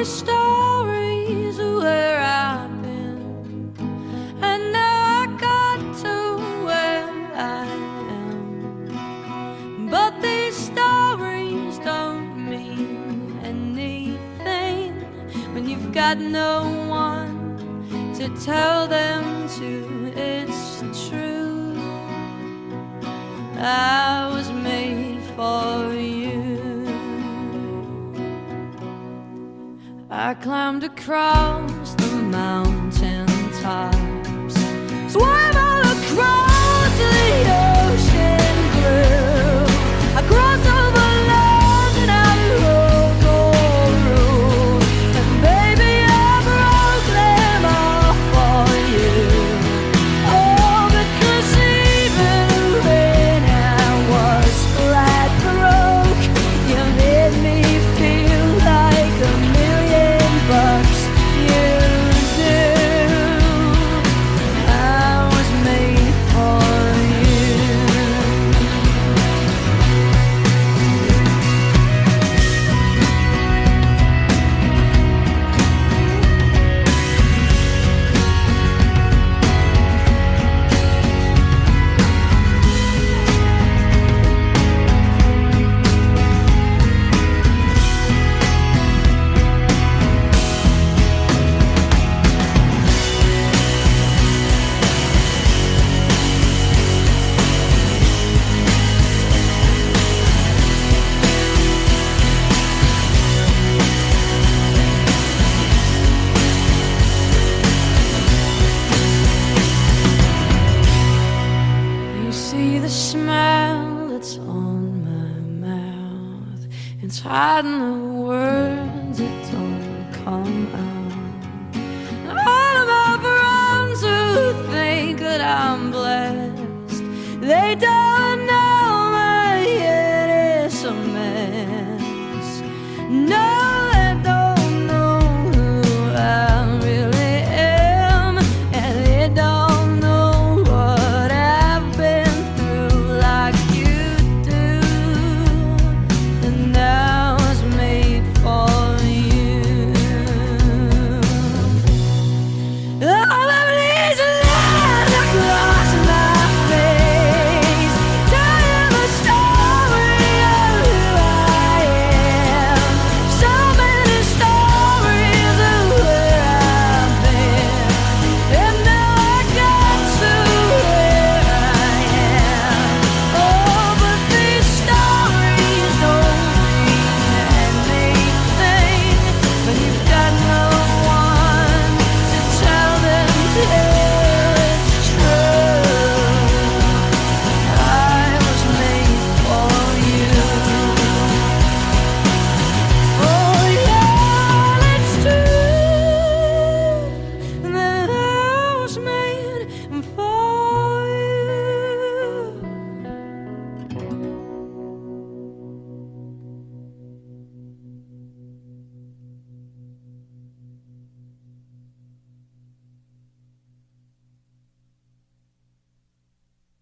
these stories of where I've been, and now I got to where I am. But these stories don't mean anything when you've got no one to tell them to. It's true, I was made for you. I climbed across the mountain tops, swam all across the ocean blue. I crossed over land and I broke all rules, and baby I broke them all for you. Oh, because even when I was flat broke, you made me feel like a million bucks. You do. I was made for you. You see the smile that's on my mouth, it's hiding the words that don't come out. All of my friends who think that I'm blessed, they don't